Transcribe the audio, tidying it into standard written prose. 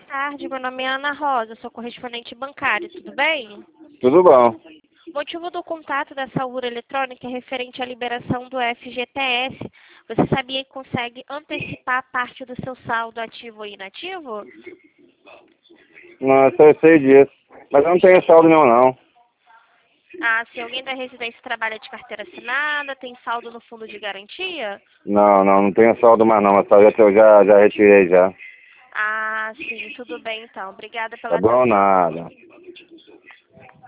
tarde, meu nome é Ana Rosa, sou correspondente bancária, tudo bem? Tudo bom. O motivo do contato dessa URA eletrônica é referente à liberação do FGTS. Você sabia que consegue antecipar parte do seu saldo ativo ou inativo? Não, eu sei disso. Mas eu não tenho saldo nenhum, não. Ah, se alguém da residência trabalha de carteira assinada, tem saldo no fundo de garantia? Não tenho saldo mais não. Mas eu já retirei já. Ah, sim, tudo bem então. Obrigada Tá pela bom? atenção. Nada.